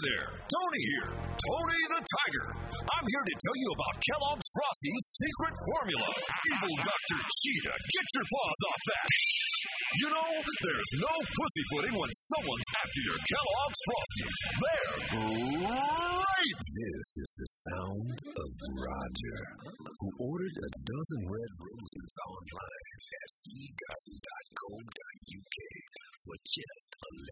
there, Tony here, Tony the Tiger. I'm here to tell you about Kellogg's Frosties' secret formula. Evil Dr. Cheetah, get your paws off that. You know, there's no pussyfooting when someone's after your Kellogg's Frosties. They're great! This is the sound of Roger, who ordered a dozen red roses online at egarden.co.uk for just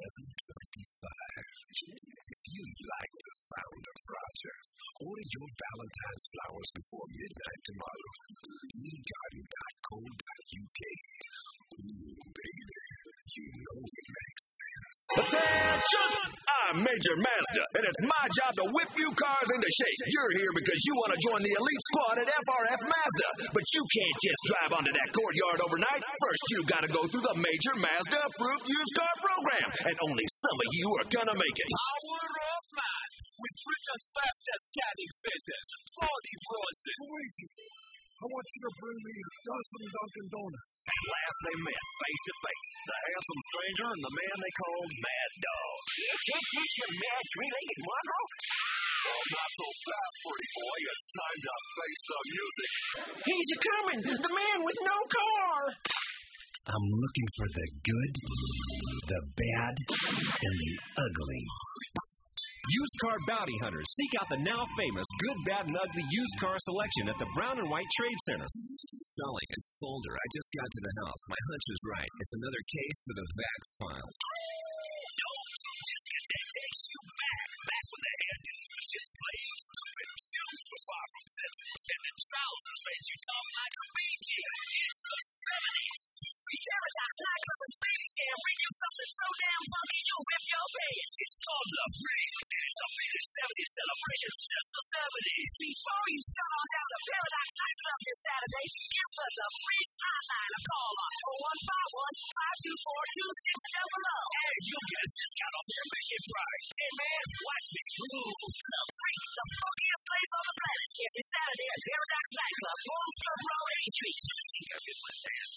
$11.25. If you like the sound of Roger, order your Valentine's flowers before midnight tomorrow. egarden.co.uk. Ooh, baby, you know it makes sense. Attention! I'm Major Mazda, and it's my job to whip you cars into shape. You're here because you want to join the elite squad at FRF Mazda, but you can't just drive onto that courtyard overnight. First, you got to go through the Major Mazda Approved Used Car Program, and only some of you are going to make it. Power of mind with Britain's fastest tatting centers, Baldy Bronson. Luigi, I want you to bring me a dozen Dunkin' Donuts. At last they met face to face, the handsome stranger and the man they called Mad Dog. You take this, you mad three-legged mongrel? Oh, not so fast, pretty boy. It's time to face the music. He's a-coming, the man with no car. I'm looking for the good, the bad, and the ugly. Used Car Bounty Hunters seek out the now famous good, bad, and ugly used car selection at the Brown and White Trade Center. Sully, it's Folder. I just got to the house. My hunch was right. It's another case for the Vax files. Discotheque takes you back when the hairdos was just plain stupid. Shoes were far from sensitive, and the trousers made you talk like a BG. It's the 70s. Paradox nightclub and baby jam bring you something so damn funky you'll rip your pants. It's called the Breeze. It's the biggest 70s celebration since the 70s. Before you start on down to Paradox nightclub this Saturday, give us the Breeze hotline a call on 0151-524-2600. And you'll get a discount off your admission price. Hey man, watch me groove the freak, the funkiest place on the planet. Every Saturday at Paradox nightclub, Williamsburg Road, Aintree. You think I can put that?